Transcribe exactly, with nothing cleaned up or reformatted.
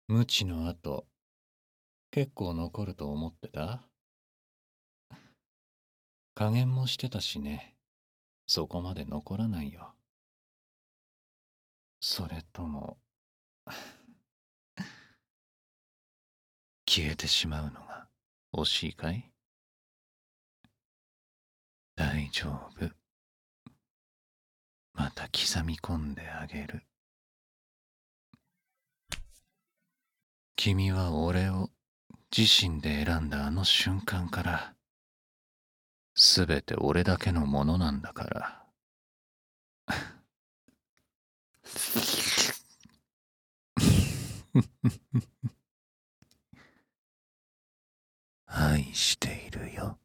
無知の後、結構残ると思ってた？加減もしてたしね。そこまで残らないよ。それとも、消えてしまうのが惜しいかい？大丈夫。また刻み込んであげる。君は俺を自身で選んだあの瞬間から、すべて俺だけのものなんだから。愛しているよ。